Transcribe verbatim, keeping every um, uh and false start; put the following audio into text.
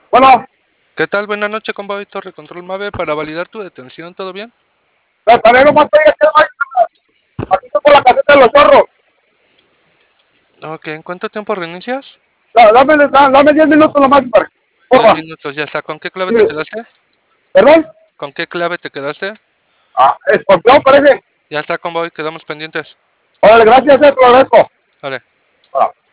Bueno, ¿Qué tal? Buenas noches, convoy Torre Control Mave para validar tu detención, ¿todo bien? la paré nomás estoy aquí, aquí estoy por la caseta de los zorros. Ok, ¿en cuánto tiempo reinicias? Da- Dame, da- dame diez minutos nomás, par- Diez porfa. minutos, ya está. ¿Con qué clave Sí. te quedaste? ¿Perdón? ¿Con qué clave te quedaste? Ah, escorpión parece. Ya está, convoy, quedamos pendientes. Órale, gracias, eh, te lo agradezco. Vale. Ah.